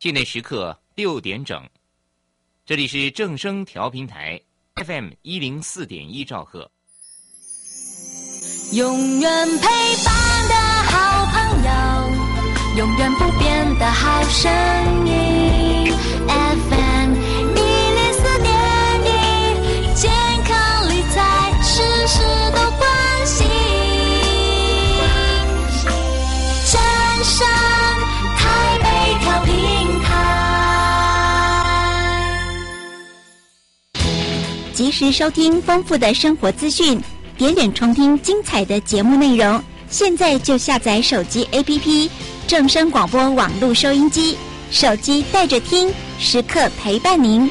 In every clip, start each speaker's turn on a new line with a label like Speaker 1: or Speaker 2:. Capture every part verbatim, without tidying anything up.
Speaker 1: 境内时刻六点整，这里是正声调频台 F M 一零四点一兆赫。
Speaker 2: 永远陪伴的好朋友，永远不变的好声音 F M 一零四点一，健康理财事事都关心，正声台北调频台，
Speaker 3: 及时收听丰富的生活资讯，点点重听精彩的节目内容，现在就下载手机 A P P 正声广播网络收音机，手机带着听，时刻陪伴您。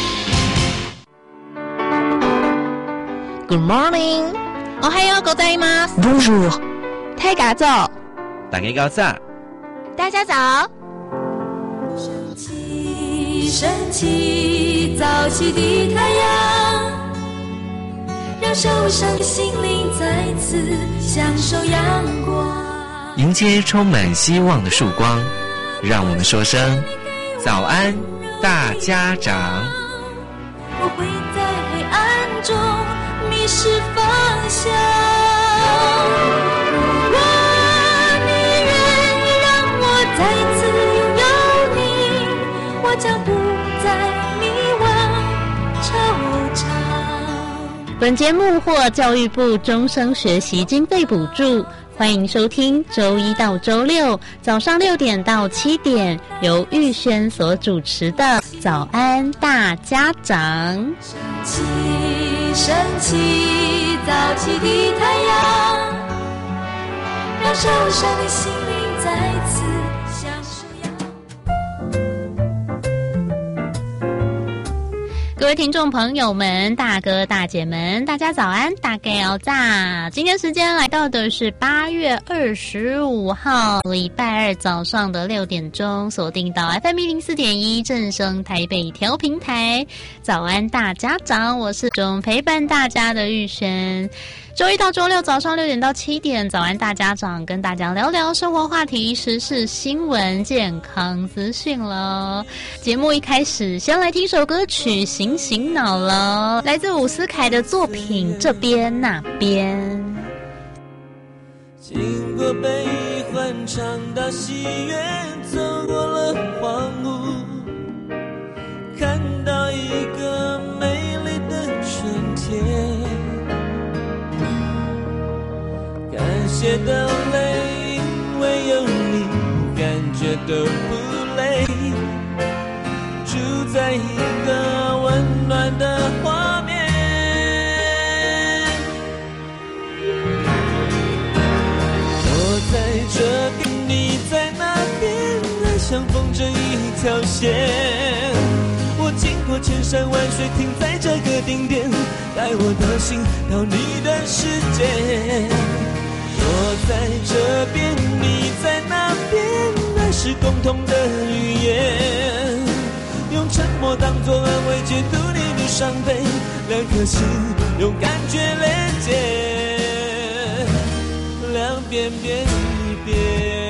Speaker 4: Good morning， おはようございます。Bonjour， 大家早，
Speaker 5: 大家早，
Speaker 4: 大家早。
Speaker 2: 升起，升起，早起的太阳，让受伤的心灵再次享受阳光，
Speaker 5: 迎接充满希望的曙光，让我们说声早安大家长。
Speaker 2: 不会在黑暗中迷失方向，如果你愿意让我再次拥有你，我将不再迷惘惆怅。
Speaker 4: 本节目获教育部终生学习经费补助，欢迎收听周一到周六早上六点到七点，由玉轩所主持的早安大家长。
Speaker 2: 升起，升起，早起的太阳，让受伤的心灵再次享受
Speaker 4: 各位听众朋友们，大哥大姐们，大家早安，大家好炸！今天时间来到的是八月二十五号礼拜二早上的六点钟，锁定到 F M 一零四点一正声台北调频台，早安大家长，我是中陪伴大家的玉璇。周一到周六早上六点到七点，早安大家长跟大家聊聊生活话题、时事新闻、健康资讯了。节目一开始，先来听首歌曲《醒醒脑》了，来自伍思凯的作品《这边那边》。
Speaker 6: 经过悲欢尝到喜悦，走过了荒芜，看到一个美丽的春天。感谢的泪，因为有你，感觉都不累。住在一个温暖的画面，我在这边，你在那边，爱像风筝一条线。我经过千山万水，停在这个顶点，带我的心到你的世界。我在这边，你在那边，爱是共同的语言，用沉默当作安慰，解读你的伤悲，两颗心用感觉连接，两边变一边。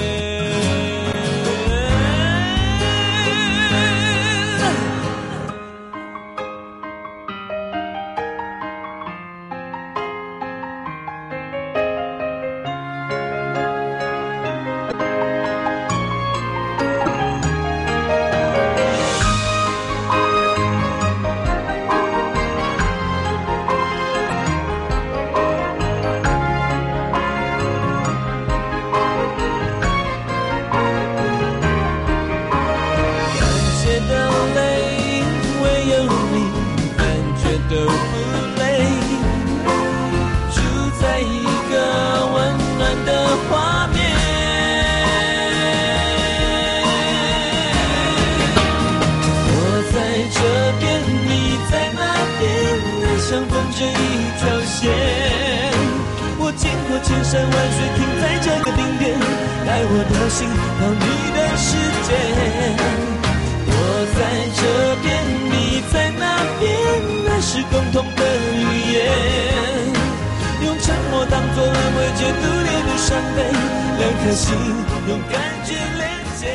Speaker 6: 千山万水停在这个顶点，带我的心到你的世界。我在这边，你在那边，爱是共同的语言，用沉默当作安慰，解读你的伤悲，两颗心用感觉连接。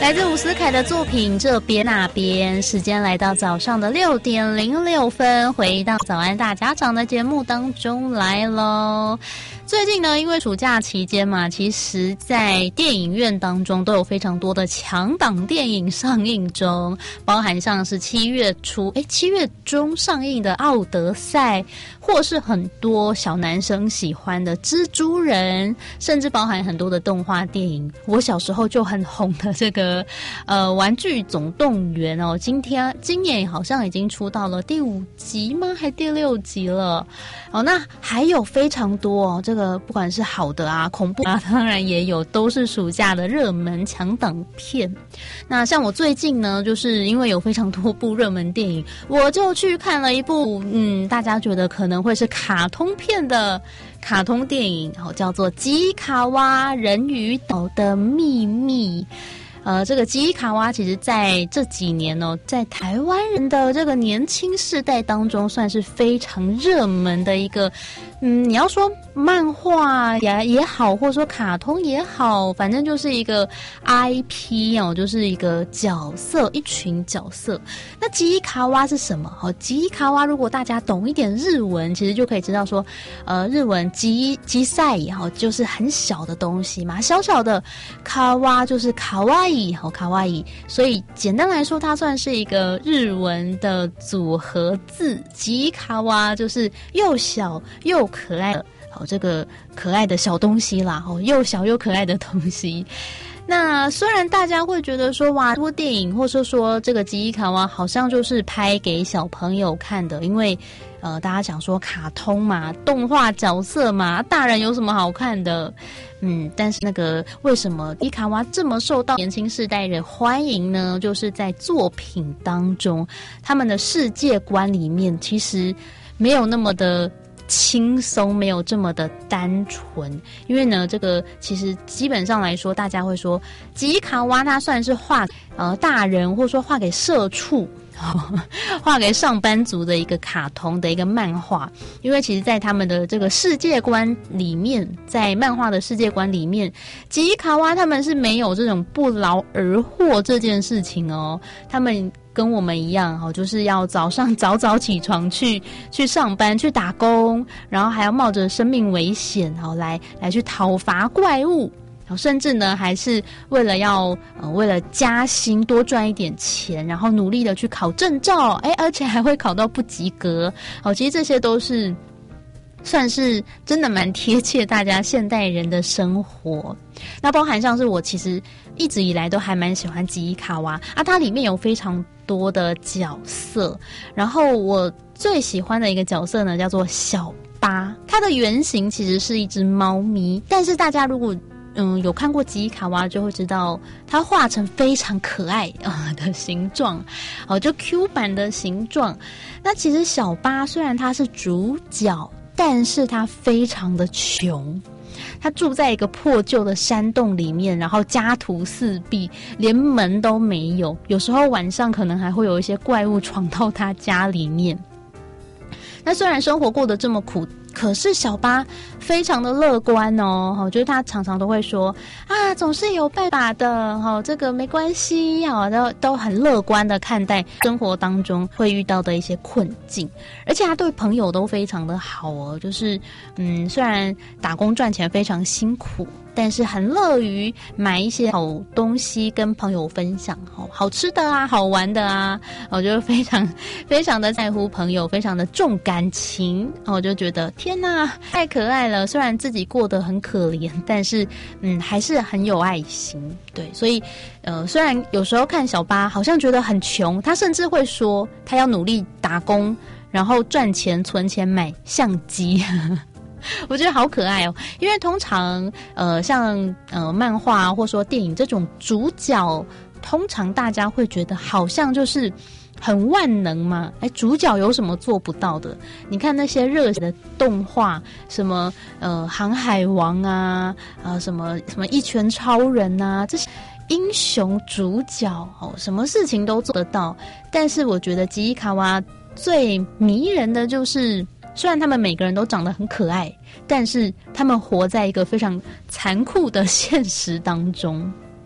Speaker 4: 来自伍思凯的作品《这边那边》。时间来到早上的六点零六分，回到早安大家长的节目当中来喽。最近呢，因为暑假期间嘛，其实在电影院当中都有非常多的强档电影上映中，包含像是七月初诶七月中上映的《奥德赛》，或是很多小男生喜欢的《蜘蛛人》，甚至包含很多的动画电影。我小时候就很红的这个呃《玩具总动员》哦，今天今年好像已经出到了第五集吗？还第六集了哦。那还有非常多哦，这个不管是好的啊、恐怖啊，当然也有，都是暑假的热门强档片。那像我最近呢，就是因为有非常多部热门电影，我就去看了一部嗯，大家觉得可能会是卡通片的卡通电影，哦，叫做《吉卡哇人鱼岛的秘密》。呃，这个吉卡哇其实在这几年哦，在台湾人的这个年轻世代当中，算是非常热门的一个，嗯，你要说漫画也也好，或者说卡通也好，反正就是一个 I P 哦，就是一个角色，一群角色。那吉卡哇是什么？好，吉卡哇如果大家懂一点日文，其实就可以知道说，呃，日文吉吉赛哈，就是很小的东西嘛，小小的卡哇就是卡哇伊。好卡哇伊，所以简单来说，它算是一个日文的组合字。吉卡哇就是又小又可爱的，好这个可爱的小东西啦，哦，又小又可爱的东西。那虽然大家会觉得说，哇，这部电影或者说这个吉卡哇好像就是拍给小朋友看的，因为呃，大家讲说卡通嘛，动画角色嘛，大人有什么好看的？嗯，但是那个为什么吉卡哇这么受到年轻世代人欢迎呢？就是在作品当中，他们的世界观里面其实没有那么的轻松，没有这么的单纯。因为呢，这个其实基本上来说，大家会说吉卡哇它算是画呃大人，或者说画给社畜。画给上班族的一个卡通的一个漫画，因为其实在他们的这个世界观里面，在漫画的世界观里面，吉卡哇他们是没有这种不劳而获这件事情哦，他们跟我们一样，就是要早上早早起床去去上班去打工，然后还要冒着生命危险来来去讨伐怪物。甚至呢，还是为了要呃，为了加薪多赚一点钱，然后努力的去考证照，哎，而且还会考到不及格。哦，其实这些都是算是真的蛮贴切大家现代人的生活。那包含像是我其实一直以来都还蛮喜欢吉卡哇啊，它里面有非常多的角色，然后我最喜欢的一个角色呢叫做小八，它的原型其实是一只猫咪，但是大家如果嗯，有看过吉卡哇就会知道，它画成非常可爱啊、呃、的形状，哦，就 Q 版的形状。那其实小八虽然他是主角，但是他非常的穷，他住在一个破旧的山洞里面，然后家徒四壁，连门都没有。有时候晚上可能还会有一些怪物闯到他家里面。那虽然生活过得这么苦，可是小八非常的乐观哦，我觉得他常常都会说啊，总是有办法的，哈，这个没关系，哈，都都很乐观的看待生活当中会遇到的一些困境，而且他对朋友都非常的好哦，就是嗯，虽然打工赚钱非常辛苦，但是很乐于买一些好东西跟朋友分享，好好吃的啊，好玩的啊，我就非常非常的在乎朋友，非常的重感情，我就觉得天哪，太可爱了。虽然自己过得很可怜，但是嗯，还是很有爱心。对，所以呃，虽然有时候看小八好像觉得很穷，他甚至会说他要努力打工，然后赚钱存钱买相机。我觉得好可爱哦，因为通常呃像呃漫画或说电影这种主角，通常大家会觉得好像就是很万能嘛，哎，主角有什么做不到的？你看那些热血的动画，什么呃航海王啊，啊什么什么一拳超人啊，这些英雄主角哦，什么事情都做得到。但是我觉得吉伊卡哇最迷人的就是，虽然他们每个人都长得很可爱，但是他们活在一个非常残酷的现实当中。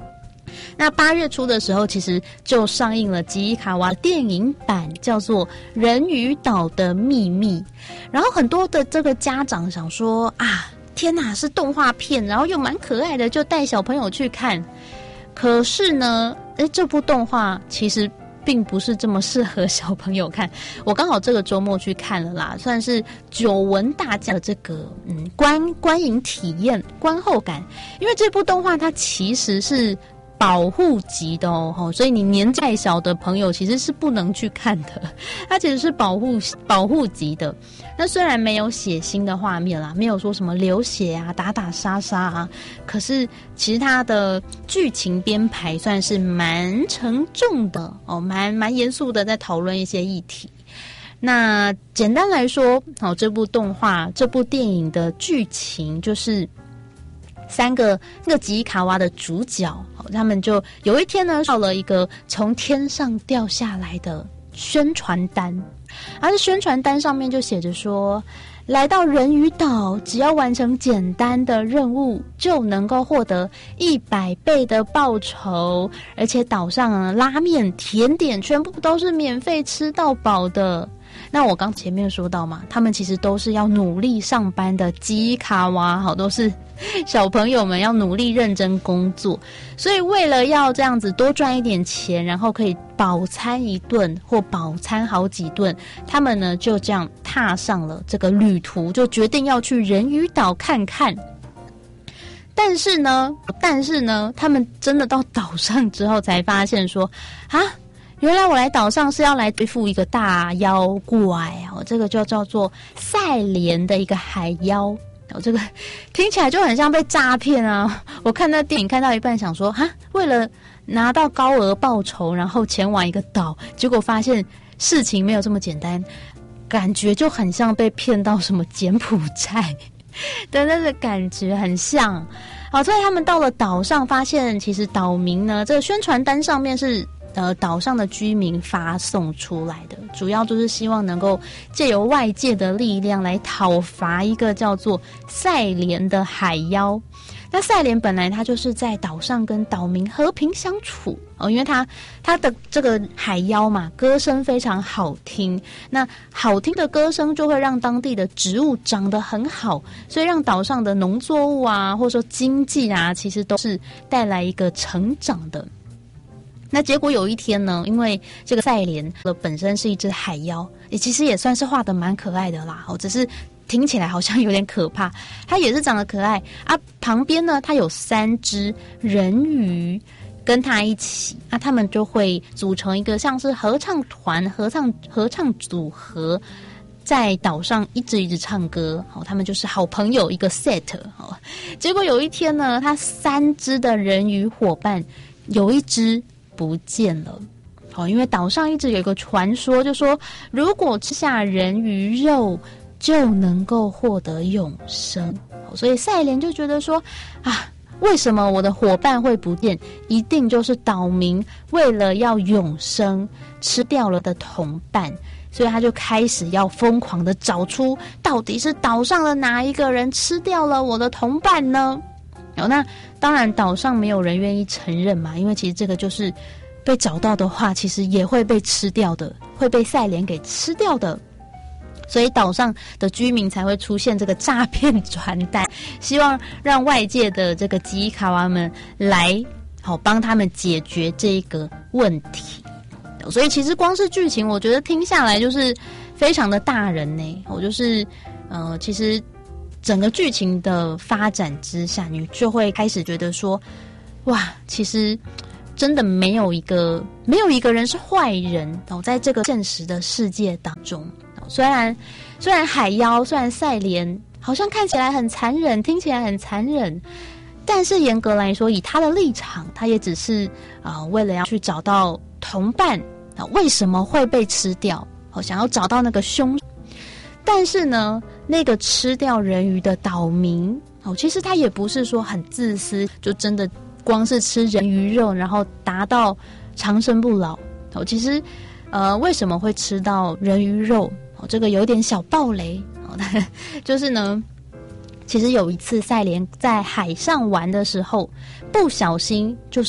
Speaker 4: 那八月初的时候，其实就上映了吉伊卡哇的电影版，叫做《人鱼岛的秘密》。然后很多的这个家长想说啊，天哪，是动画片，然后又蛮可爱的，就带小朋友去看。可是呢，诶，这部动画其实并不是这么适合小朋友看。我刚好这个周末去看了啦，算是久闻大家的这个嗯观观影体验、观后感。因为这部动画它其实是保护级的哦，所以你年纪太小的朋友其实是不能去看的。它其实是保护保护级的。那虽然没有血腥的画面啦，没有说什么流血啊、打打杀杀啊，可是其实它的剧情编排算是蛮沉重的哦，蛮蛮严肃的，在讨论一些议题。那简单来说，哦，这部动画、这部电影的剧情就是三个那个吉伊卡哇的主角，他们就有一天呢，到了一个从天上掉下来的宣传单，而宣传单上面就写着说，来到人鱼岛，只要完成简单的任务，就能够获得一百倍的报酬，而且岛上呢，拉面、甜点全部都是免费吃到饱的。那我刚前面说到嘛，他们其实都是要努力上班的吉伊卡哇，好，都是小朋友们要努力认真工作，所以为了要这样子多赚一点钱，然后可以饱餐一顿或饱餐好几顿，他们呢就这样踏上了这个旅途，就决定要去人鱼岛看看。但是呢，但是呢，他们真的到岛上之后才发现说，啊，原来我来岛上是要来对付一个大妖怪哦，这个就叫做赛莲的一个海妖哦，这个听起来就很像被诈骗啊！我看那电影看到一半，想说哈，为了拿到高额报酬，然后前往一个岛，结果发现事情没有这么简单，感觉就很像被骗到什么柬埔寨的那个感觉很像。好，所以他们到了岛上，发现其实岛民呢，这个宣传单上面是呃岛上的居民发送出来的，主要就是希望能够借由外界的力量来讨伐一个叫做赛莲的海妖。那赛莲本来他就是在岛上跟岛民和平相处哦，因为他他的这个海妖嘛，歌声非常好听，那好听的歌声就会让当地的植物长得很好，所以让岛上的农作物啊，或者说经济啊，其实都是带来一个成长的。那结果有一天呢，因为这个赛莲本身是一只海妖，也其实也算是画得蛮可爱的啦，哦，只是听起来好像有点可怕。它也是长得可爱啊，旁边呢，它有三只人鱼跟它一起啊，他们就会组成一个像是合唱团、合唱合唱组合，在岛上一直一直唱歌。哦，他们就是好朋友一个 set。哦，结果有一天呢，它三只的人鱼伙伴有一只不见了。哦，因为岛上一直有一个传说，就说如果吃下人鱼肉就能够获得永生。哦，所以赛莲就觉得说啊，为什么我的伙伴会不见？一定就是岛民为了要永生吃掉了的同伴，所以他就开始要疯狂的找出到底是岛上的哪一个人吃掉了我的同伴呢？哦，那当然岛上没有人愿意承认嘛，因为其实这个就是被找到的话，其实也会被吃掉的，会被赛莲给吃掉的。所以岛上的居民才会出现这个诈骗传单，希望让外界的这个吉伊卡哇们来好帮他们解决这个问题。所以其实光是剧情，我觉得听下来就是非常的大人呢。我就是呃，其实整个剧情的发展之下，你就会开始觉得说，哇，其实真的没有一个没有一个人是坏人哦，在这个现实的世界当中。虽然虽然海妖，虽然赛莲好像看起来很残忍，听起来很残忍，但是严格来说，以他的立场，他也只是啊、呃，为了要去找到同伴啊、呃，为什么会被吃掉？哦，想要找到那个凶手。但是呢，那个吃掉人鱼的岛民哦，其实他也不是说很自私，就真的光是吃人鱼肉，然后达到长生不老哦。其实，呃，为什么会吃到人鱼肉？哦，这个有点小爆雷哦，就是呢，其实有一次赛莲在海上玩的时候，不小心就是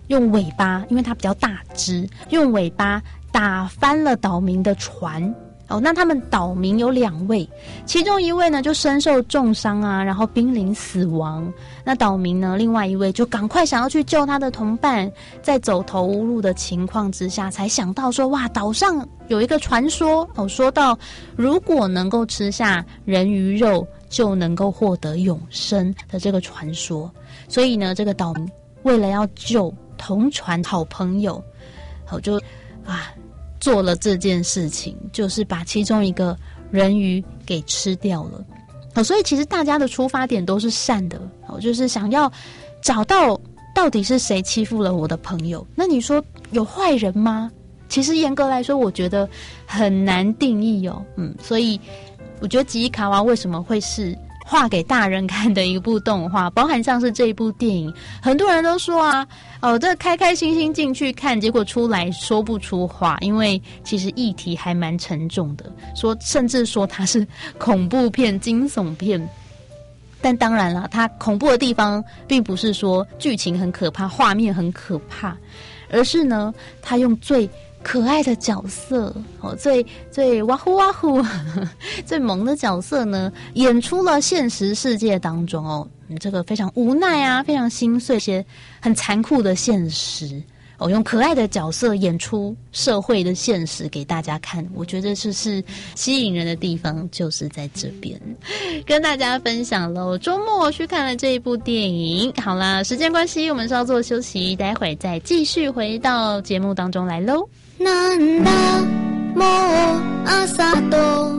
Speaker 4: 用尾巴，因为它比较大只，用尾巴打翻了岛民的船。哦，那他们岛民有两位，其中一位呢就身受重伤啊，然后濒临死亡。那岛民呢，另外一位就赶快想要去救他的同伴，在走投无路的情况之下，才想到说，哇，岛上有一个传说哦，说到如果能够吃下人鱼肉，就能够获得永生的这个传说。所以呢，这个岛民为了要救同船好朋友，好就啊。做了这件事情，就是把其中一个人鱼给吃掉了。哦，所以其实大家的出发点都是善的，哦，就是想要找到到底是谁欺负了我的朋友。那你说有坏人吗？其实严格来说，我觉得很难定义哦。嗯，所以我觉得吉伊卡哇为什么会是画给大人看的一部动画，包含像是这一部电影，很多人都说啊，哦，这开开心心进去看，结果出来说不出话，因为其实议题还蛮沉重的，说甚至说它是恐怖片、惊悚片。但当然啦，它恐怖的地方并不是说剧情很可怕、画面很可怕，而是呢，它用最可爱的角色哦，最最哇呼哇呼最萌的角色呢，演出了现实世界当中哦，这个非常无奈啊，非常心碎，些很残酷的现实哦，用可爱的角色演出社会的现实给大家看，我觉得这是吸引人的地方，就是在这边跟大家分享喽。周末去看了这一部电影，好啦，时间关系，我们稍作休息，待会再继续回到节目当中来喽。
Speaker 2: なんだもう朝と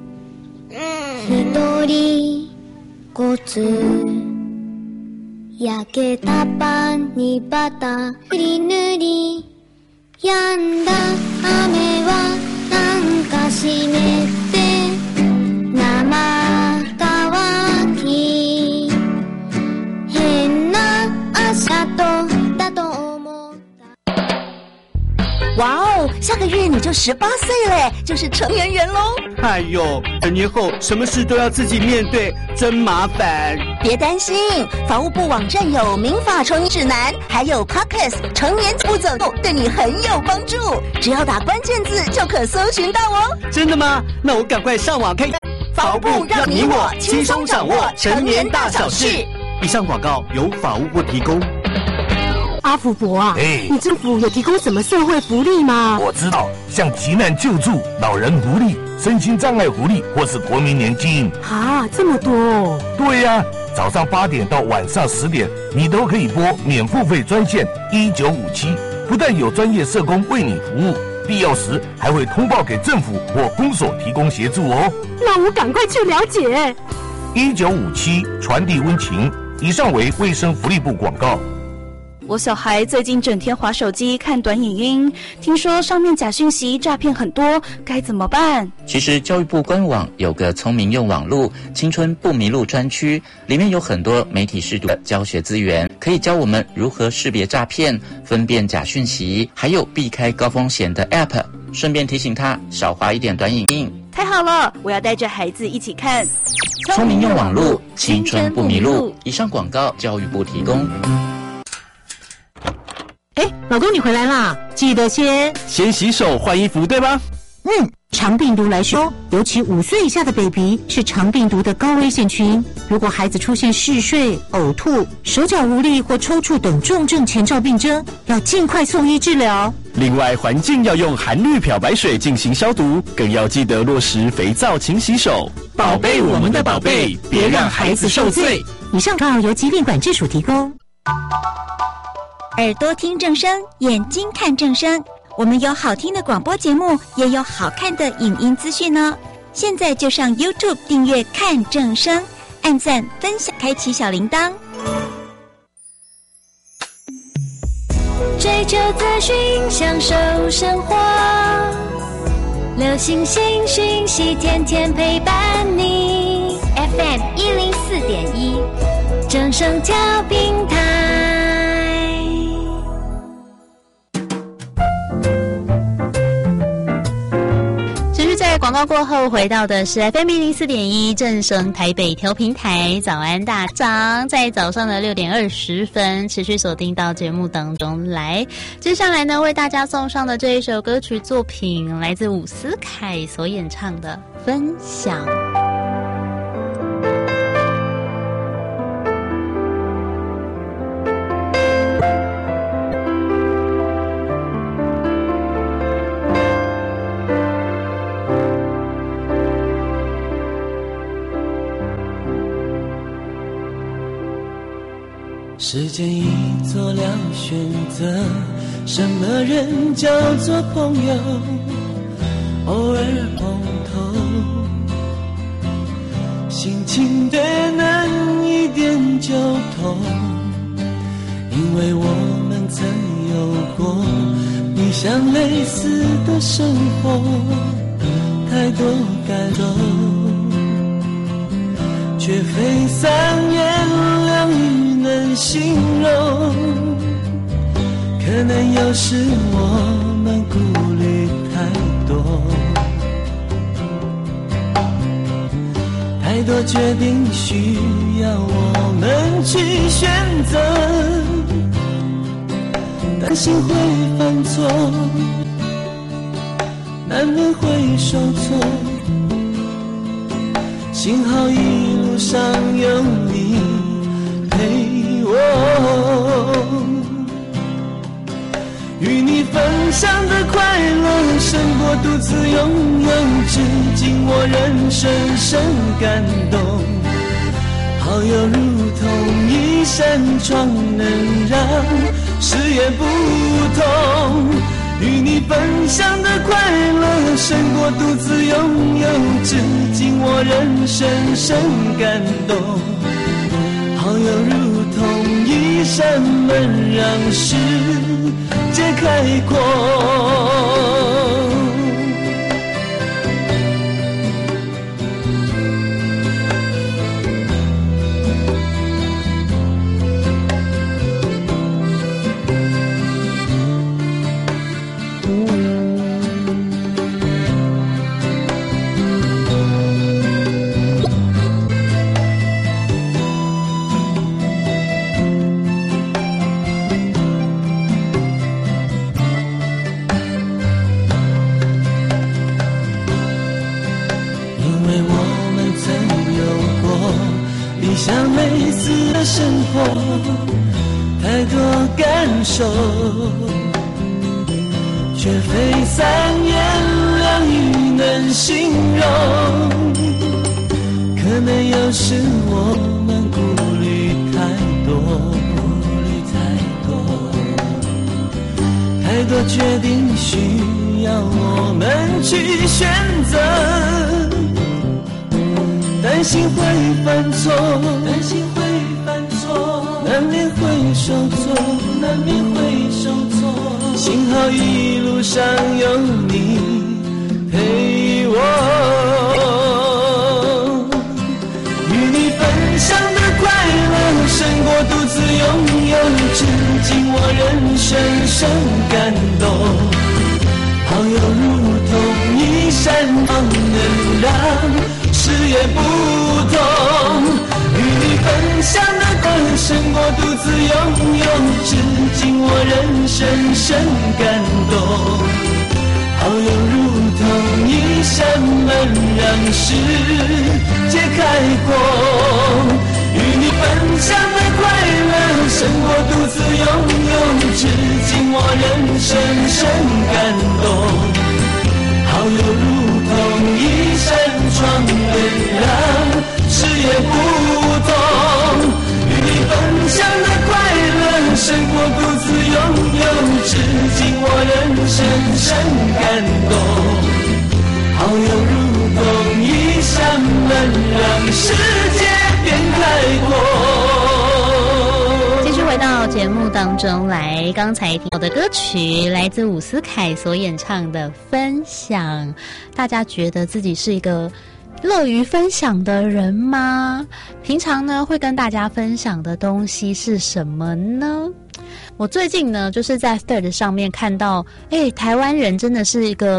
Speaker 2: 一人ごつ焼けたパンにバター振り塗り止んだ雨はなんか湿って生乾き変な朝とだと思う。
Speaker 3: 哇哦，下个月你就十八岁了，就是成年人喽！
Speaker 7: 哎呦，成年后什么事都要自己面对，真麻烦。
Speaker 3: 别担心，法务部网站有民法成年指南，还有 Podcast 成年不走动，对你很有帮助。只要打关键字就可搜寻到哦。
Speaker 7: 真的吗？那我赶快上网看看。
Speaker 3: 法务部让你我轻松掌握成年大小事。
Speaker 7: 以上广告由法务部提供。
Speaker 8: 阿福伯啊，
Speaker 9: 哎，
Speaker 8: 你政府有提供什么社会福利吗？
Speaker 9: 我知道，像急难救助、老人福利、身心障碍福利，或是国民年金。
Speaker 8: 啊，这么多哦！
Speaker 9: 对呀、啊，早上八点到晚上十点，你都可以拨免付费专线一九五七，不但有专业社工为你服务，必要时还会通报给政府或公所提供协助哦。
Speaker 8: 那我赶快去了解。
Speaker 9: 一九五七传递温情。以上为卫生福利部广告。
Speaker 10: 我小孩最近整天滑手机看短影音，听说上面假讯息诈骗很多，该怎么办？
Speaker 11: 其实教育部官网有个聪明用网路青春不迷路专区，里面有很多媒体识读的教学资源，可以教我们如何识别诈骗、分辨假讯息，还有避开高风险的 App， 顺便提醒他少滑一点短影音。
Speaker 10: 太好了，我要带着孩子一起看
Speaker 11: 聪明用网路青春不迷路。以上广告教育部提供。
Speaker 8: 哎，老公你回来啦，记得先
Speaker 7: 先洗手换衣服，对吧？
Speaker 8: 嗯，肠病毒来说，尤其五岁以下的 baby 是肠病毒的高危险群。如果孩子出现嗜睡、呕吐、手脚无力或抽搐等重症前兆病征，要尽快送医治疗。
Speaker 7: 另外，环境要用含氯漂白水进行消毒，更要记得落实肥皂勤洗手，宝贝我们的宝贝，别让孩子受罪。
Speaker 8: 以上广告由疾病管制署提供。
Speaker 3: 耳朵听正声，眼睛看正声。我们有好听的广播节目，也有好看的影音资讯呢。现在就上 YouTube 订阅看正声，按赞、分享，开启小铃铛。
Speaker 2: 追求资讯，享受生活，流行新讯息，天天陪伴你。F M 一零四点一，正声调频台。
Speaker 4: 在广告过后，回到的是 F M 一零四点一正声台北调频台，早安大长，在早上的六点二十分，持续锁定到节目当中来。接下来呢，为大家送上的这一首歌曲作品，来自伍思凯所演唱的《分享》。
Speaker 6: 时间已做了选择，什么人叫做朋友？偶尔碰头，心情对难一点就痛，因为我们曾有过你像类似的生活，太多感动，却非三言两语能形容，可能有时我们顾虑太多，太多决定需要我们去选择，担心会犯错，难免会受挫，幸好一路上有你陪我，与你分享的快乐胜过独自拥有，至今我仍深深感动，好友如同一扇窗，能让视野不同，与你分享的快乐胜过独自拥有，至今我仍深深感动，好友如同一扇门，让世界开阔。像类似的生活，太多感受，却非三言两语能形容，可能有时我们顾虑太多，太多决定需要我们去选择，担心会犯错，担心会犯错，难免会受挫，难免会受挫，幸好一路上有你陪我，与你分享的快乐胜过独自拥有，至今我仍深深感动，好友如同一扇窗，能让视野不同，与你分享的快乐胜过独自拥有，至今我仍深深感动，好友如同一扇门，让世界开阔，与你分享的快乐胜过独自拥有，至今我仍深深感动，好友如同一扇窗，能让视野不同，与你分享的快乐胜过独自拥有，至今我仍深深感动，好友如同一扇门，让世界变开阔。
Speaker 4: 回到节目当中来，刚才听到的歌曲来自伍思凯所演唱的《分享》，大家觉得自己是一个乐于分享的人吗？平常呢会跟大家分享的东西是什么呢？我最近呢就是在 Thread 上面看到，哎，台湾人真的是一个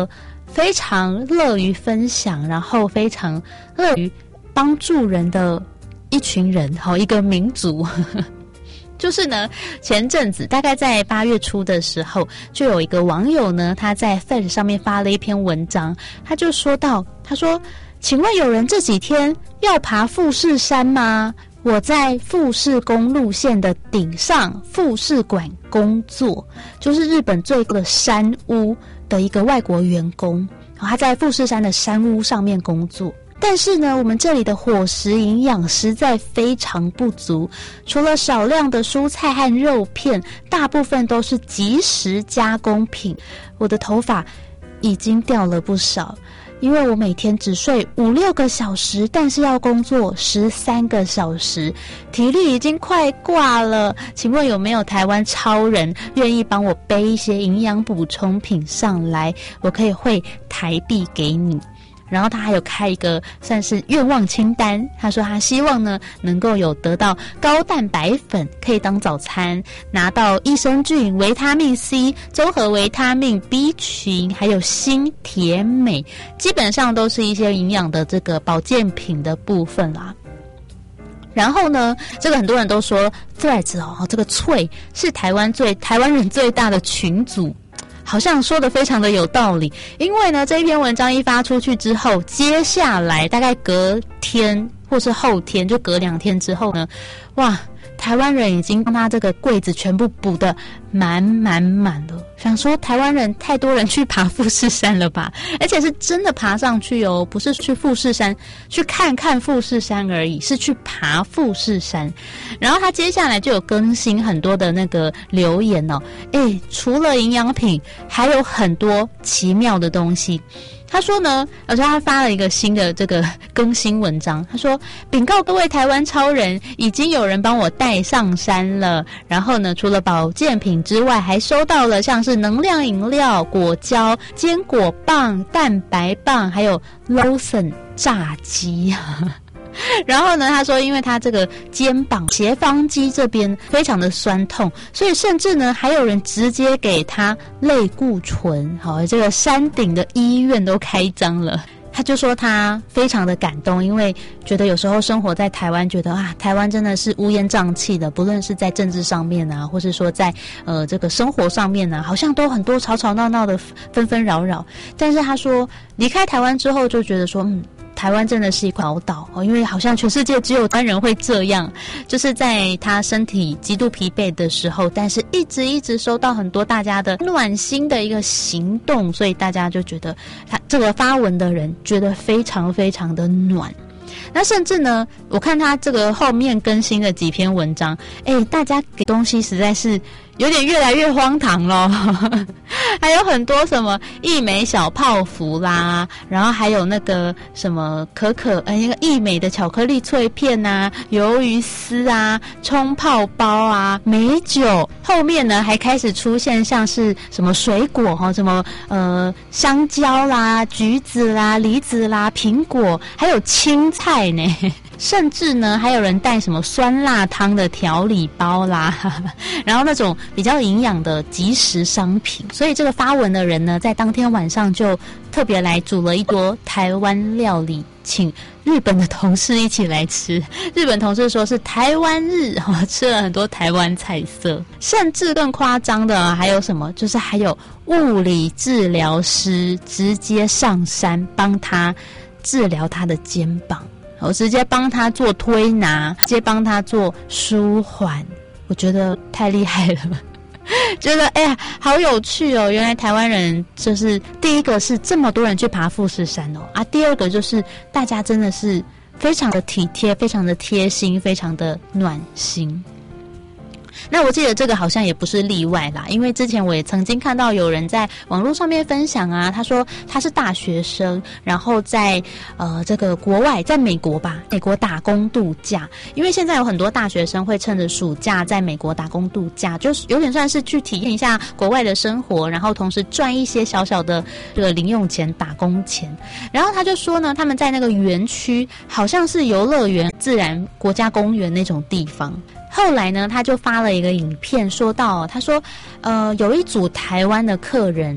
Speaker 4: 非常乐于分享，然后非常乐于帮助人的一群人，好，一个民族。就是呢，前阵子大概在八月初的时候，就有一个网友呢，他在 Face 上面发了一篇文章，他就说到，他说，请问有人这几天要爬富士山吗？我在富士宫路线的顶上富士馆工作，就是日本最高的山屋的一个外国员工，他在富士山的山屋上面工作。但是呢，我们这里的伙食营养实在非常不足，除了少量的蔬菜和肉片，大部分都是即食加工品。我的头发已经掉了不少，因为我每天只睡五六个小时，但是要工作十三个小时，体力已经快挂了。请问有没有台湾超人愿意帮我背一些营养补充品上来？我可以汇台币给你。然后他还有开一个算是愿望清单，他说他希望呢能够有得到高蛋白粉可以当早餐，拿到益生菌、维他命 C、综合维他命 B 群，还有锌、铁、镁，基本上都是一些营养的这个保健品的部分啦。然后呢，这个很多人都说 Threads 哦，这个脆是台湾最台湾人最大的群组。好像说得非常的有道理，因为呢这一篇文章一发出去之后，接下来大概隔天或是后天，就隔两天之后呢，哇，台湾人已经帮他这个柜子全部补得满满满了。想说台湾人太多人去爬富士山了吧，而且是真的爬上去哦，不是去富士山去看看富士山而已，是去爬富士山。然后他接下来就有更新很多的那个留言哦，诶，除了营养品还有很多奇妙的东西。他说呢，而且他发了一个新的这个更新文章，他说禀告各位台湾超人，已经有人帮我带上山了。然后呢，除了保健品之外，还收到了像是能量饮料、果胶、坚果棒、蛋白棒，还有 Lawson 炸鸡。然后呢，他说因为他这个肩膀斜方肌这边非常的酸痛，所以甚至呢还有人直接给他类固醇。好，这个山顶的医院都开张了。他就说他非常的感动，因为觉得有时候生活在台湾，觉得啊，台湾真的是乌烟瘴气的，不论是在政治上面啊，或是说在呃这个生活上面啊，好像都很多吵吵闹闹的纷纷扰扰。但是他说离开台湾之后，就觉得说嗯。台湾真的是一块宝岛哦，因为好像全世界只有台湾人会这样，就是在他身体极度疲惫的时候，但是一直一直收到很多大家的暖心的一个行动，所以大家就觉得他这个发文的人觉得非常非常的暖。那甚至呢，我看他这个后面更新的几篇文章，哎，大家给东西实在是有点越来越荒唐咯。还有很多什么益美小泡芙啦，然后还有那个什么可可呃那个益美的巧克力脆片啊，鱿鱼丝啊，冲泡包啊，美酒。后面呢还开始出现像是什么水果哈，什么呃香蕉啦、橘子啦、梨子啦、苹果，还有青菜呢。甚至呢还有人带什么酸辣汤的调理包啦，然后那种比较营养的即食商品。所以这个发文的人呢，在当天晚上就特别来煮了一桌台湾料理，请日本的同事一起来吃。日本同事说是台湾日，吃了很多台湾菜色。甚至更夸张的还有什么，就是还有物理治疗师直接上山帮他治疗他的肩膀，我直接帮他做推拿，直接帮他做舒缓，我觉得太厉害了。觉得哎呀好有趣哦，原来台湾人就是第一个是这么多人去爬富士山哦啊，第二个就是大家真的是非常的体贴，非常的贴心，非常的暖心。那我记得这个好像也不是例外啦，因为之前我也曾经看到有人在网络上面分享啊，他说他是大学生，然后在呃这个国外，在美国吧，美国打工度假。因为现在有很多大学生会趁着暑假在美国打工度假，就是有点算是去体验一下国外的生活，然后同时赚一些小小的这个零用钱、打工钱。然后他就说呢，他们在那个园区好像是游乐园、自然国家公园那种地方。后来呢，他就发了一个影片，说到他说，呃，有一组台湾的客人，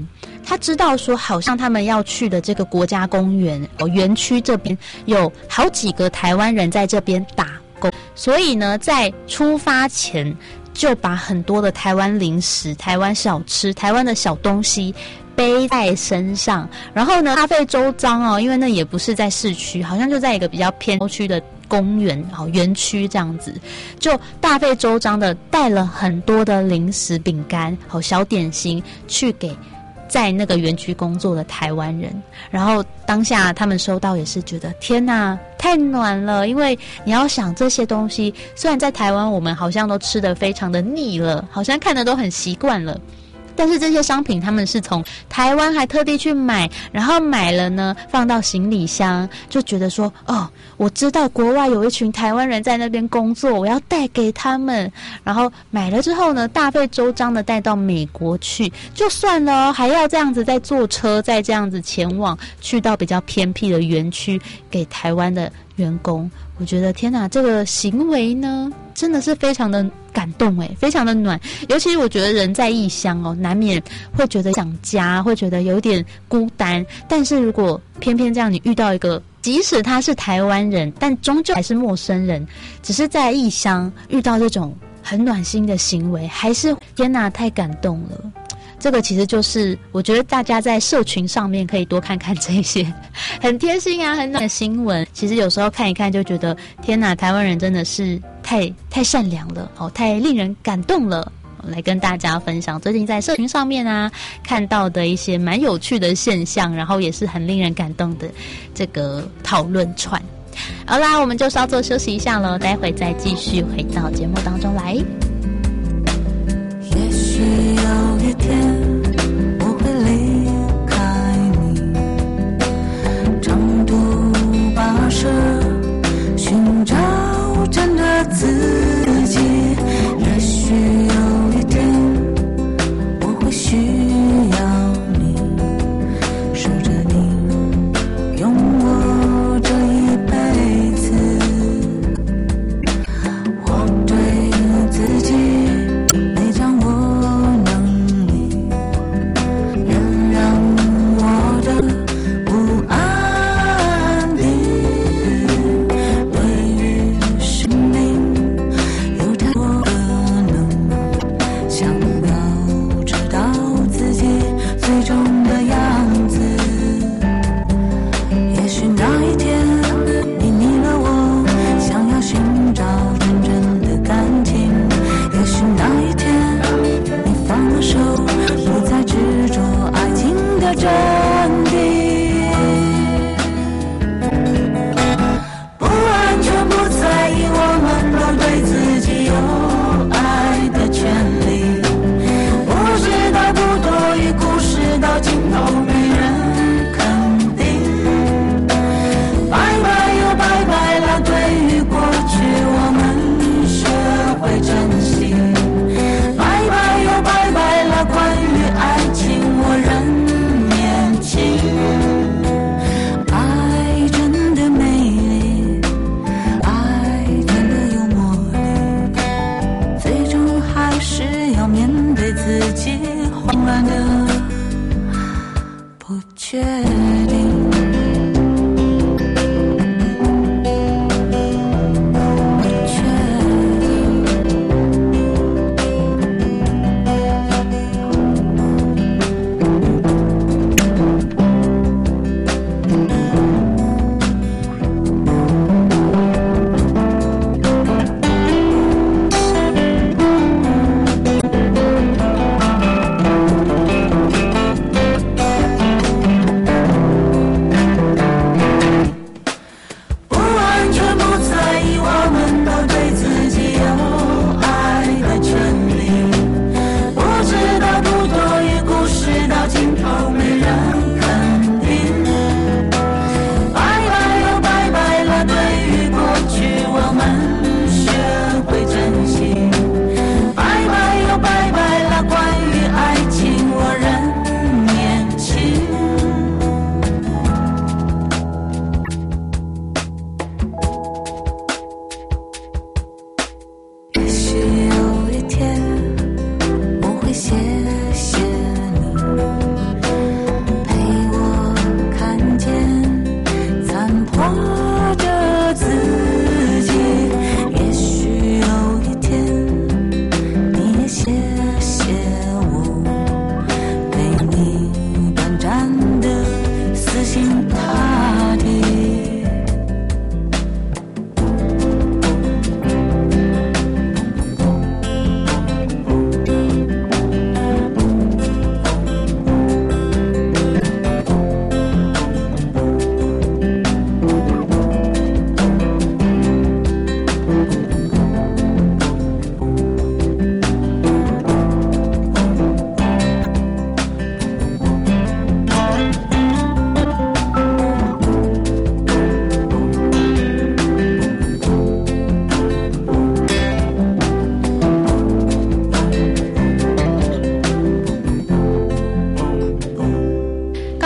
Speaker 4: 他知道说好像他们要去的这个国家公园哦园区这边有好几个台湾人在这边打工，所以呢在出发前就把很多的台湾零食、台湾小吃、台湾的小东西背在身上，然后呢大费周章哦，因为那也不是在市区，好像就在一个比较偏郊区的公园好园区这样子，就大费周章的带了很多的零食、饼干好小点心去给在那个园区工作的台湾人。然后当下他们收到也是觉得天哪太暖了，因为你要想这些东西虽然在台湾我们好像都吃得非常的腻了，好像看得都很习惯了，但是这些商品他们是从台湾还特地去买，然后买了呢放到行李箱，就觉得说哦，我知道国外有一群台湾人在那边工作，我要带给他们。然后买了之后呢大费周章的带到美国去，就算了还要这样子再坐车再这样子前往去到比较偏僻的园区给台湾的员工。我觉得天哪，这个行为呢真的是非常的感动诶，非常的暖。尤其我觉得人在异乡哦，难免会觉得想家，会觉得有点孤单。但是如果偏偏这样，你遇到一个即使他是台湾人，但终究还是陌生人，只是在异乡遇到这种很暖心的行为，还是天哪，太感动了。这个其实就是我觉得大家在社群上面可以多看看这些很贴心啊很暖的新闻，其实有时候看一看就觉得天哪，台湾人真的是太太善良了哦，太令人感动了。来跟大家分享最近在社群上面啊看到的一些蛮有趣的现象，然后也是很令人感动的这个讨论串。好啦，我们就稍作休息一下了，待会再继续回到节目当中来。
Speaker 2: 也许有一天我会离开你，长途跋涉寻找真的自己。也许有一天我会需要你，守着你，拥我这一辈子。我对自己没掌握能力，仍让我的不安定。对于生命有太多可能，想要知道自己最终的样子。也许那一天你迷了我，想要寻找真正的感情。也许那一天你放了手，不再执着爱情的真谛。不安全不在意，我们都对自己有爱的权利。不知道不多余，故事到尽头没人肯定。拜拜又拜拜了，对于过去我们学会珍惜。拜拜又拜拜了，关于爱情我仍年轻。爱真的美丽，爱真的有魔力，最终还是要面对自己慌乱的不确定。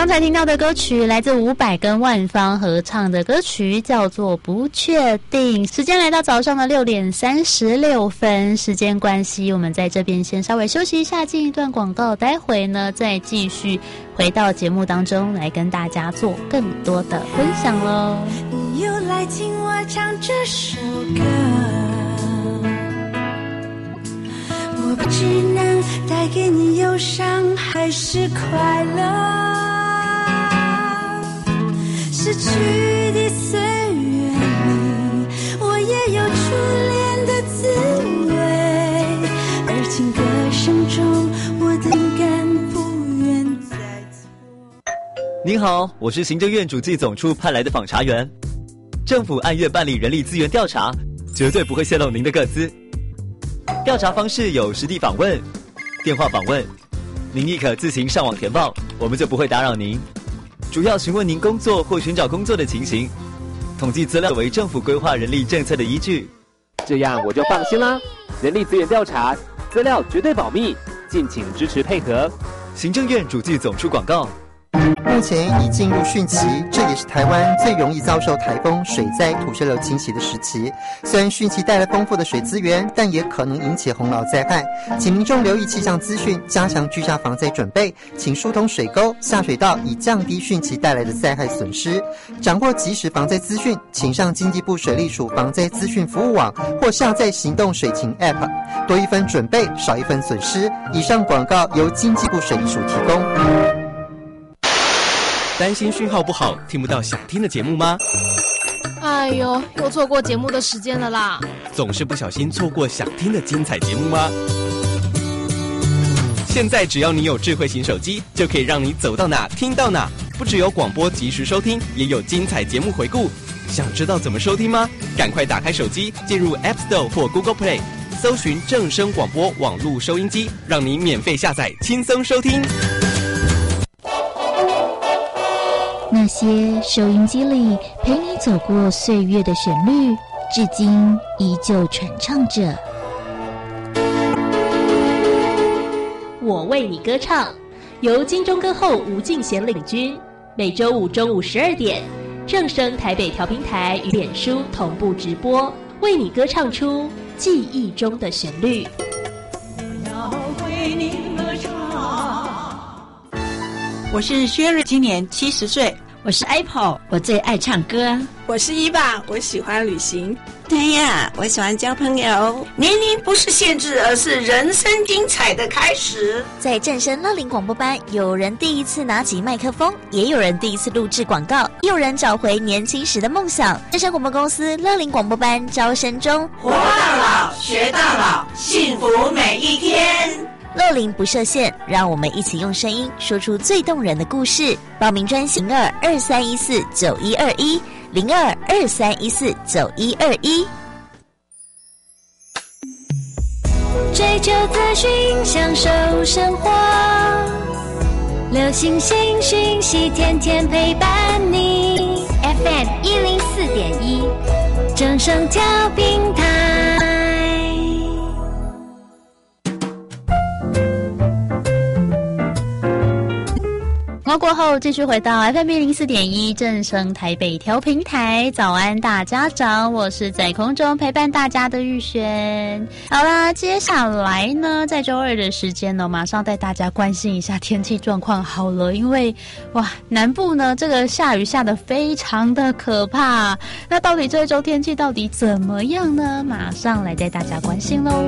Speaker 4: 刚才听到的歌曲来自伍佰跟万芳合唱的歌曲，叫做《不确定》。时间来到早上的六点三十六分，时间关系，我们在这边先稍微休息一下，进一段广告，待会呢再继续回到节目当中来跟大家做更多的分享咯。
Speaker 2: 你又来听我唱这首歌，我不知能带给你忧伤还是快乐，失去的岁月里我也有初恋的滋味，而情歌声中我的感不愿再错。
Speaker 12: 您好，我是行政院主计总处派来的访查员。政府按月办理人力资源调查，绝对不会泄露您的个资。调查方式有实地访问、电话访问，您亦可自行上网填报，我们就不会打扰您。主要询问您工作或寻找工作的情形，统计资料为政府规划人力政策的依据。
Speaker 13: 这样我就放心啦。人力资源调查，资料绝对保密，敬请支持配合。
Speaker 12: 行政院主计总处广告。
Speaker 14: 目前已进入汛期，这也是台湾最容易遭受台风、水灾、土石流侵袭的时期。虽然汛期带来丰富的水资源，但也可能引起洪涝灾害，请民众留意气象资讯，加强居家防灾准备，请疏通水沟、下水道，以降低汛期带来的灾害损失。掌握即时防灾资讯，请上经济部水利署防灾资讯服务网或下载行动水情 App， 多一分准备，少一分损失。以上广告由经济部水利署提供。
Speaker 15: 担心讯号不好，听不到想听的节目吗？
Speaker 16: 哎呦，又错过节目的时间了啦！
Speaker 15: 总是不小心错过想听的精彩节目吗？现在只要你有智慧型手机，就可以让你走到哪听到哪。不只有广播及时收听，也有精彩节目回顾。想知道怎么收听吗？赶快打开手机，进入 App Store 或 Google Play， 搜寻正声广播网络收音机，让你免费下载，轻松收听。
Speaker 3: 那些收音机里陪你走过岁月的旋律，至今依旧传唱着。
Speaker 17: 我为你歌唱，由金钟歌后吴敬贤领军，每周五中午十二点，正声台北调频台与脸书同步直播，为你歌唱出记忆中的旋律。
Speaker 18: 我要为你歌唱。
Speaker 19: 我是薛瑞，今年七十岁。
Speaker 20: 我是 Apple， 我最爱唱歌。
Speaker 21: 我是伊爸，我喜欢旅行。
Speaker 22: 对呀，我喜欢交朋友。
Speaker 23: 年龄不是限制，而是人生精彩的开始。
Speaker 24: 在正声乐龄广播班，有人第一次拿起麦克风，也有人第一次录制广告，也有人找回年轻时的梦想。正声广播公司乐龄广播班招生中，
Speaker 23: 活到老，学到老，幸福每一天。
Speaker 24: 乐龄不设限，让我们一起用声音说出最动人的故事。报名专线零二二三一四九一二一零二二三一四九一二一。
Speaker 2: 追求资讯，享受生活，流行新讯息，天天陪伴你。F M 一零四点一，正声调频台。
Speaker 4: 过后继续回到 F M 一零四点一正声台北调频台，早安大家长，我是在空中陪伴大家的玉璇。好啦，接下来呢，在周二的时间呢，马上带大家关心一下天气状况好了，因为哇，南部呢这个下雨下得非常的可怕。那到底这一周天气到底怎么样呢？马上来带大家关心喽。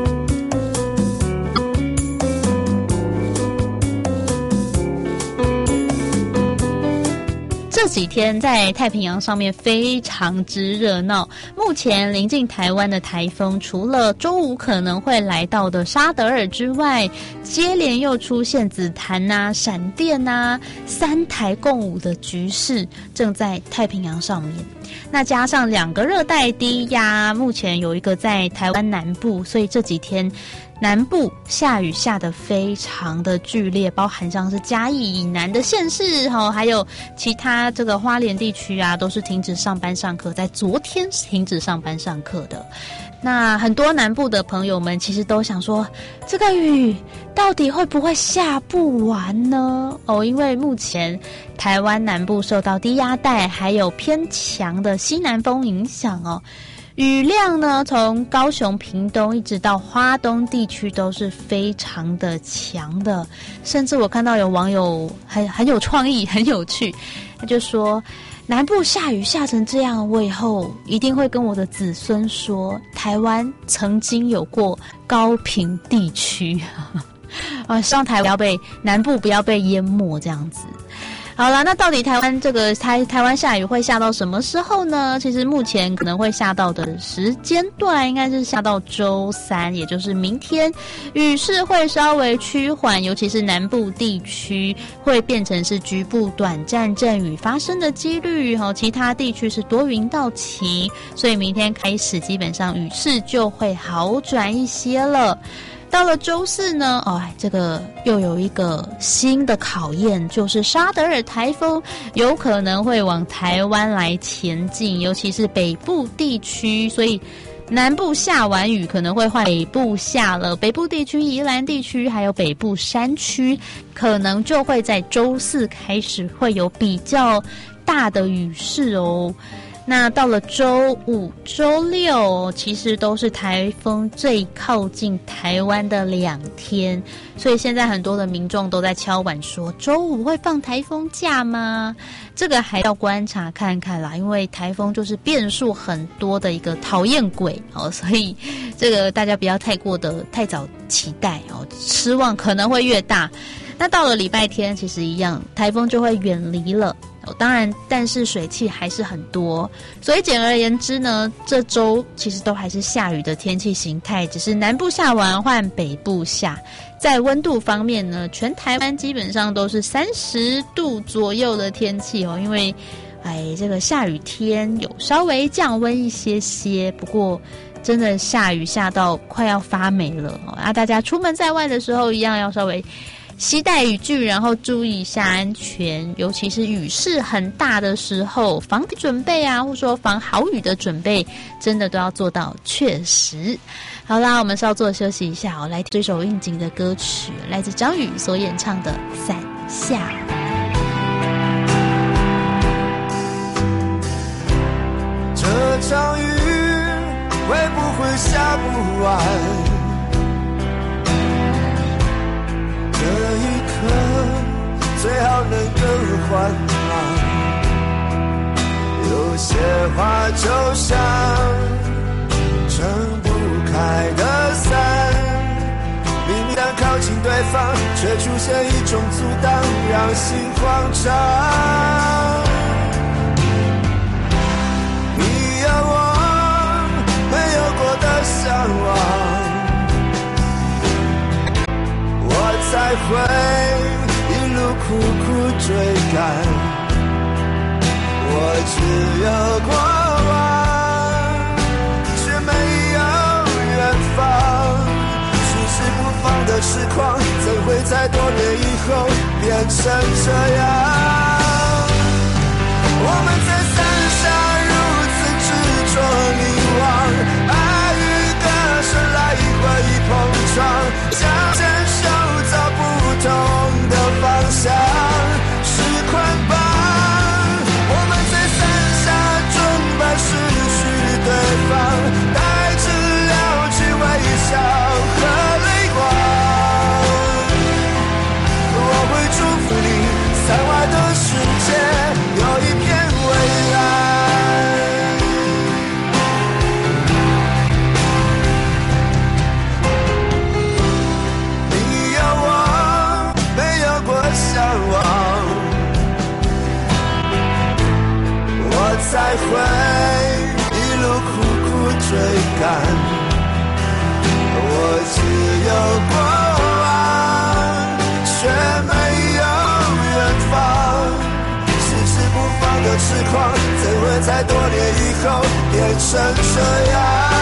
Speaker 4: 这几天在太平洋上面非常之热闹。目前临近台湾的台风，除了周五可能会来到的沙德尔之外，接连又出现紫檀啊、闪电啊，三台共舞的局势正在太平洋上面。那加上两个热带低压，目前有一个在台湾南部，所以这几天南部下雨下得非常的剧烈，包含像是嘉义以南的县市，还有其他这个花莲地区啊，都是停止上班上课，在昨天是停止上班上课的。 那很多南部的朋友们其实都想说，这个雨到底会不会下不完呢？哦，因为目前台湾南部受到低压带还有偏强的西南风影响哦，雨量呢从高雄、屏东一直到花东地区都是非常的强的，甚至我看到有网友很很有创意、很有趣，他就说，南部下雨下成这样，我以后一定会跟我的子孙说，台湾曾经有过高屏地区啊，希望台湾不要被南部不要被淹没这样子。好了，那到底台湾这个台台湾下雨会下到什么时候呢？其实目前可能会下到的时间段应该是下到周三，也就是明天，雨势会稍微趋缓，尤其是南部地区会变成是局部短暂阵雨发生的几率哦，其他地区是多云到晴，所以明天开始基本上雨势就会好转一些了。到了周四呢，哦，这个又有一个新的考验，就是沙德尔台风有可能会往台湾来前进，尤其是北部地区，所以南部下完雨可能会换北部下了，北部地区、宜兰地区还有北部山区，可能就会在周四开始会有比较大的雨势哦。那到了周五、周六，其实都是台风最靠近台湾的两天，所以现在很多的民众都在敲碗说，周五会放台风假吗？这个还要观察看看啦，因为台风就是变数很多的一个讨厌鬼哦，所以这个大家不要太过的太早期待哦，失望可能会越大。那到了礼拜天，其实一样，台风就会远离了。哦，当然，但是水汽还是很多，所以简而言之呢，这周其实都还是下雨的天气形态，只是南部下完换北部下。在温度方面呢，全台湾基本上都是三十度左右的天气哦，因为，哎，这个下雨天有稍微降温一些些，不过真的下雨下到快要发霉了哦，啊，大家出门在外的时候一样要稍微携带雨具，然后注意一下安全，尤其是雨势很大的时候，防准备啊，或者说防豪雨的准备，真的都要做到确实。好啦，我们稍作休息一下哦，来这首应景的歌曲，来自张宇所演唱的《伞下》。
Speaker 6: 这场雨会不会下不完？这一刻最好能更缓慢，有些话就像撑不开的伞，明明当靠近对方，却出现一种阻挡，让心慌张。你有我没有过的向往，我才会一路苦苦追赶，我只有过往，却没有远方，迟迟不放的痴狂，怎会在多年以后变成这样？我们在伞下如此执着凝望，爱与歌声来回碰撞，相牵手找不同的方向，是捆绑。我们在伞下准备失去对方，带着了解微笑和泪光。我会祝福你，伞外的世界有一片未来。才会一路苦苦追赶，我只有过往，却没有远方，迟迟不放的痴狂，怎会在多年以后变成这样？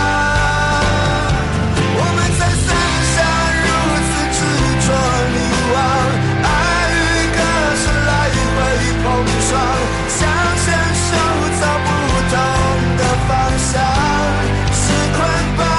Speaker 6: 我们在伞下如此执着凝望，爱与歌声来回碰撞，相牵手找不同的方向，是捆绑。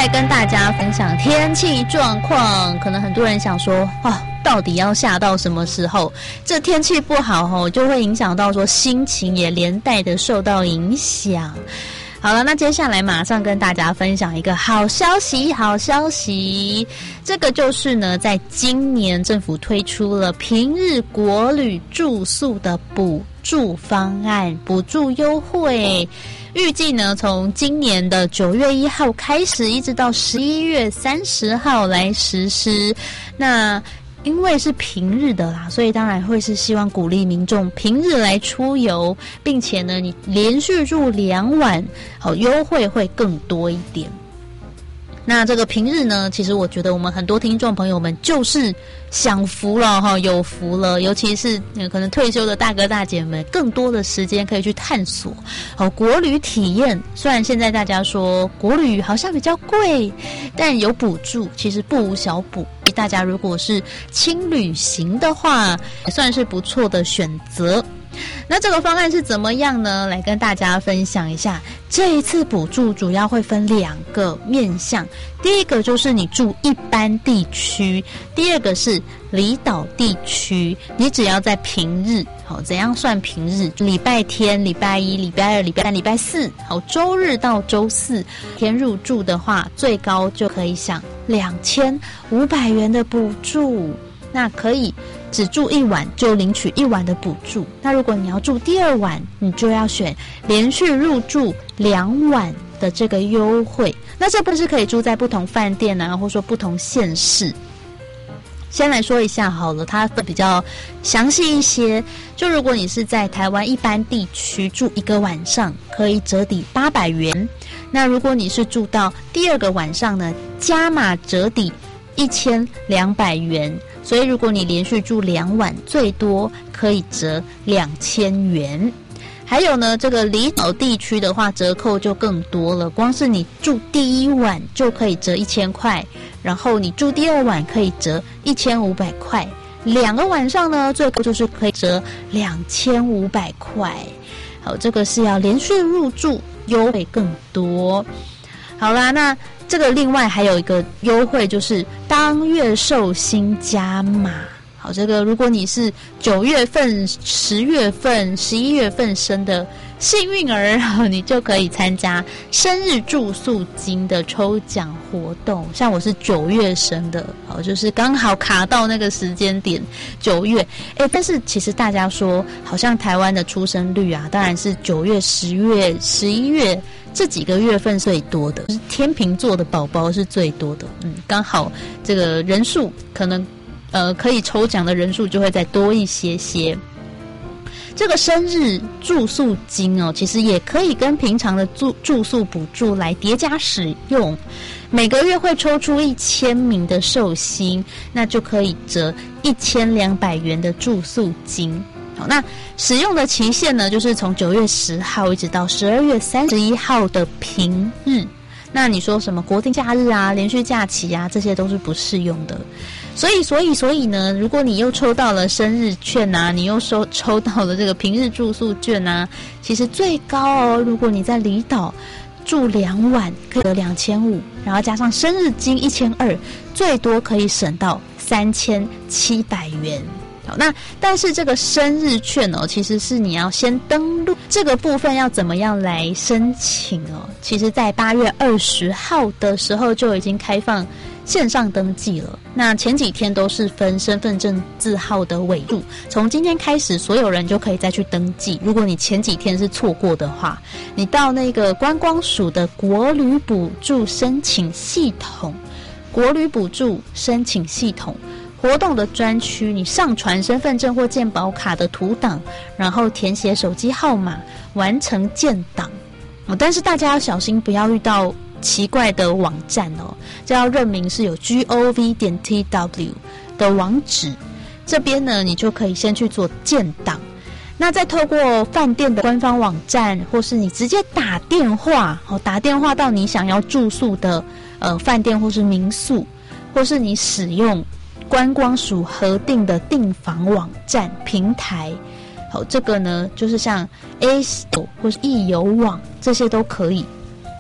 Speaker 4: 跟大家分享天气状况。可能很多人想说，哦，到底要下到什么时候？这天气不好哦，就会影响到说心情也连带的受到影响。好了，那接下来马上跟大家分享一个好消息，好消息，这个就是呢，在今年政府推出了平日国旅住宿的补助方案，补助优惠。预计呢，从今年的九月一号开始，一直到十一月三十号来实施。那因为是平日的啦，所以当然会是希望鼓励民众平日来出游，并且呢，你连续住两晚，好，优惠会更多一点。那这个平日呢，其实我觉得我们很多听众朋友们就是享福了哈，有福了，尤其是可能退休的大哥大姐们，更多的时间可以去探索哦国旅体验。虽然现在大家说国旅好像比较贵，但有补助，其实不无小补。大家如果是轻旅行的话，也算是不错的选择。那这个方案是怎么样呢？来跟大家分享一下。这一次补助主要会分两个面向，第一个就是你住一般地区，第二个是离岛地区。你只要在平日，好，怎样算平日？礼拜天、礼拜一、礼拜二、礼拜三、礼拜四，好，周日到周四天入住的话，最高就可以享两千五百元的补助。那可以只住一晚就领取一晚的补助，那如果你要住第二晚，你就要选连续入住两晚的这个优惠。那这不是可以住在不同饭店啊，或者说不同县市。先来说一下好了，它比较详细一些。就如果你是在台湾一般地区住一个晚上，可以折抵八百元。那如果你是住到第二个晚上呢，加码折抵一千两百元。所以如果你连续住两晚，最多可以折两千元。还有呢，这个离岛地区的话，折扣就更多了。光是你住第一晚就可以折一千块，然后你住第二晚可以折一千五百块，两个晚上呢，最高就是可以折两千五百块。好，这个是要连续入住，优惠更多。好啦，那这个另外还有一个优惠，就是当月寿星加码。好，这个如果你是九月份、十月份、十一月份生的幸运儿，你就可以参加生日住宿金的抽奖活动。像我是九月生的，好，就是刚好卡到那个时间点，九月。哎，但是其实大家说，好像台湾的出生率啊，当然是九月、十月、十一月。这几个月份最多的，就是天秤座的宝宝是最多的，嗯，刚好这个人数可能，呃，可以抽奖的人数就会再多一些些。这个生日住宿金哦，其实也可以跟平常的住住宿补助来叠加使用，每个月会抽出一千名的寿星，那就可以折一千两百元的住宿金。好，那使用的期限呢，就是从九月十号一直到十二月三十一号的平日。那你说什么国定假日啊、连续假期啊，这些都是不适用的。所以，所以，所以呢，如果你又抽到了生日券啊，你又收抽到了这个平日住宿券啊，其实最高哦，如果你在离岛住两晚，可以得两千五，然后加上生日金一千二，最多可以省到三千七百元。那但是这个生日券哦，其实是你要先登录，这个部分要怎么样来申请哦？其实在八月二十号的时候就已经开放线上登记了。那前几天都是分身份证字号的尾数，从今天开始所有人就可以再去登记。如果你前几天是错过的话，你到那个观光署的国旅补助申请系统，国旅补助申请系统活动的专区，你上传身份证或健保卡的图档，然后填写手机号码，完成建档。哦，但是大家要小心，不要遇到奇怪的网站哦。这要认明是有 gov 点 tw 的网址，这边呢你就可以先去做建档。那再透过饭店的官方网站，或是你直接打电话，哦，打电话到你想要住宿的呃饭店或是民宿，或是你使用观光署核定的订房网站平台，好，这个呢就是像 A 或是易游网，这些都可以。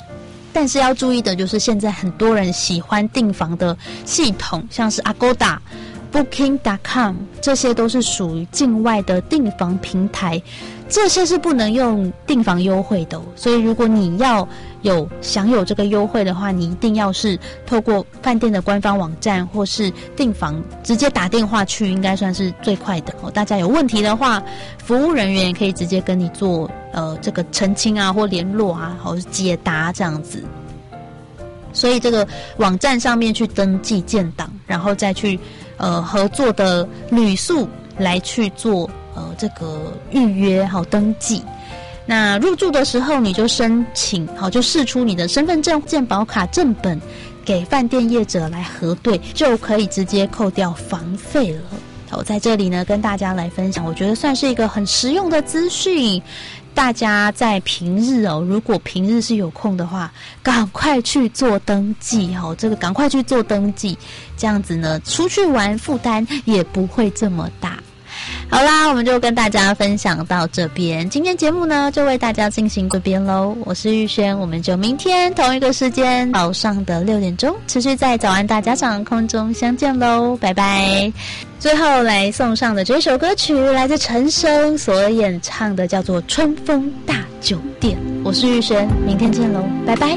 Speaker 4: 但是要注意的就是现在很多人喜欢订房的系统，像是 Agoda、Booking 点 com， 这些都是属于境外的订房平台，这些是不能用订房优惠的、哦、所以如果你要有享有这个优惠的话，你一定要是透过饭店的官方网站或是订房直接打电话去，应该算是最快的哦。大家有问题的话，服务人员可以直接跟你做呃这个澄清啊或联络啊，或是解答这样子。所以这个网站上面去登记建档，然后再去呃合作的旅宿来去做呃这个预约好登记。那入住的时候你就申请好，就释出你的身份证、健保卡正本给饭店业者来核对，就可以直接扣掉房费了。好，在这里呢跟大家来分享，我觉得算是一个很实用的资讯。大家在平日哦，如果平日是有空的话，赶快去做登记哦，这个赶快去做登记，这样子呢出去玩负担也不会这么大。好啦，我们就跟大家分享到这边，今天节目呢就为大家进行这边咯。我是玉轩，我们就明天同一个时间早上的六点钟持续在早安大家长空中相见咯，拜拜。最后来送上的这首歌曲来自陈升所演唱的，叫做《春风大酒店》。我是玉轩，明天见咯，拜拜。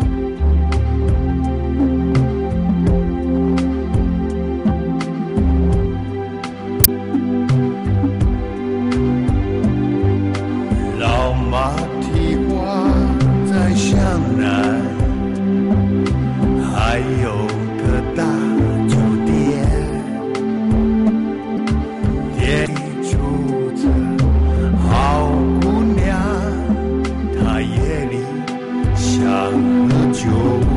Speaker 1: 马蹄花在向南，还有个大酒店，店里住着好姑娘，她夜里想喝酒。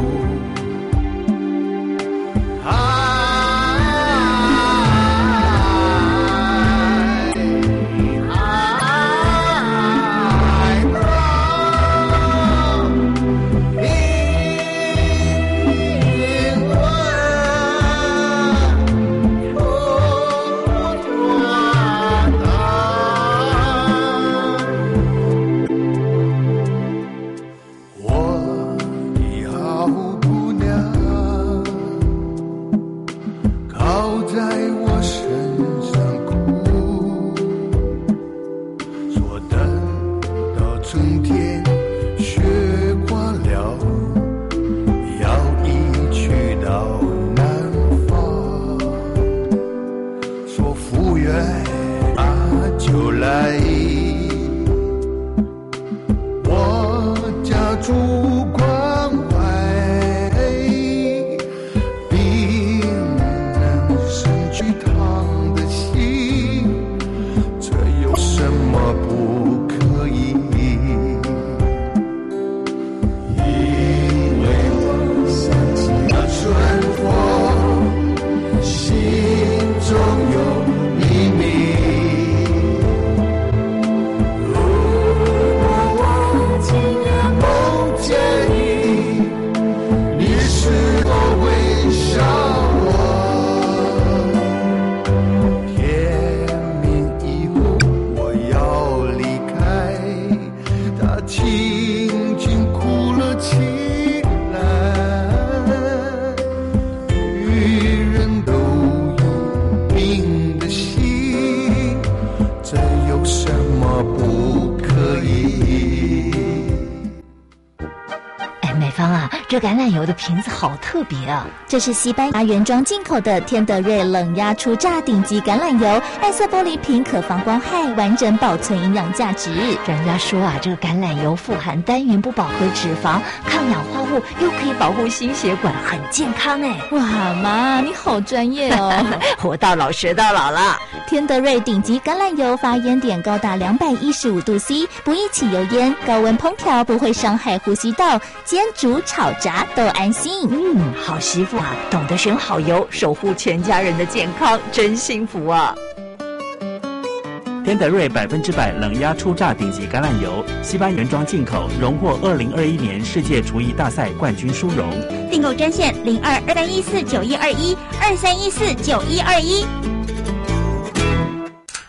Speaker 24: 这橄榄油的瓶子好特别啊！这是西班牙原装进口的天德瑞冷压初榨顶级橄榄油，暗色玻璃瓶可防光害，完整保存营养价值。人家说啊，这个橄榄油富含单元不饱和脂肪，抗氧化物，又可以保护心血管，很健康哎！
Speaker 5: 哇，妈，你好专业哦！
Speaker 24: 活到老学到老了。天德瑞顶级橄榄油发烟点高达两百一十五度 C， 不易起油烟，高温烹调不会伤害呼吸道，煎煮炒炸都安心。
Speaker 5: 嗯，好媳妇啊，懂得选好油，守护全家人的健康，真幸福啊！
Speaker 7: 天德瑞百分之百冷压初榨顶级橄榄油，西班牙原装进口，荣获二零二一年世界厨艺大赛冠军殊荣。
Speaker 3: 订购专线零二二三一四九一二一二三一四九一二一。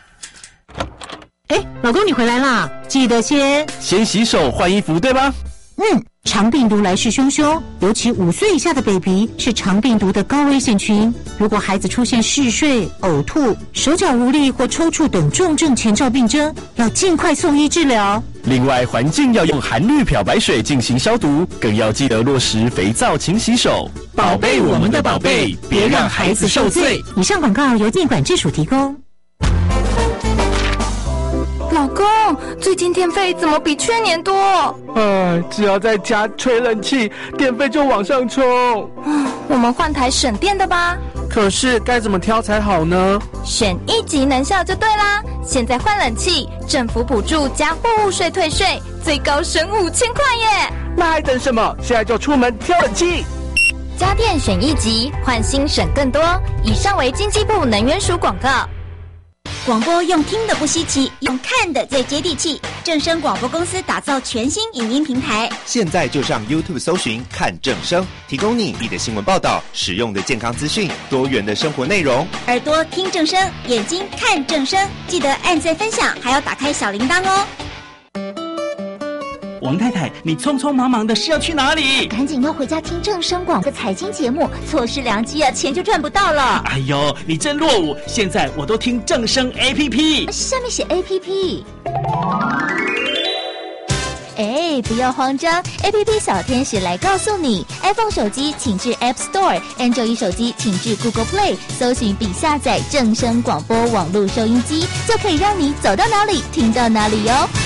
Speaker 8: 哎，老公你回来啦，记得先
Speaker 7: 先洗手换衣服，对吧？
Speaker 8: 嗯，肠病毒来势汹汹，尤其五岁以下的 baby 是肠病毒的高危险群。如果孩子出现嗜睡、呕吐、手脚无力或抽搐等重症前兆病征，要尽快送医治疗。
Speaker 9: 另外，环境要用含氯漂白水进行消毒，更要记得落实肥皂勤洗手，
Speaker 10: 宝贝我们的宝贝，别让孩子受罪。
Speaker 8: 以上广告由电管制署提供。
Speaker 11: 老公，最近电费怎么比去年多？
Speaker 10: 哎，只要在家吹冷气，电费就往上冲。
Speaker 11: 我们换台省电的吧。
Speaker 10: 可是该怎么挑才好呢？
Speaker 11: 选一级能效就对啦！现在换冷气，政府补助加货物税退税，最高省五千块耶！
Speaker 10: 那还等什么？现在就出门挑冷气。
Speaker 11: 家电选一级，换新省更多。以上为经济部能源署广告。
Speaker 3: 广播用听的不稀奇，用看的最接地气。正声广播公司打造全新影音平台，
Speaker 13: 现在就上 YouTube 搜寻看正声，提供你你的新闻报道、实用的健康资讯、多元的生活内容。
Speaker 3: 耳朵听正声，眼睛看正声，记得按赞分享，还要打开小铃铛哦。
Speaker 7: 王太太，你匆匆忙忙的是要去哪里？
Speaker 24: 赶紧要回家听正声广的财经节目，错失良机啊，钱就赚不到了。
Speaker 7: 哎呦，你真落伍！现在我都听正声 A P P，
Speaker 24: 下面写 A P P。哎，不要慌张 ，A P P 小天使来告诉你 ，iPhone 手机请至 App Store，Android 手机请至 Google Play， 搜寻并下载正声广播网络收音机，就可以让你走到哪里听到哪里哟。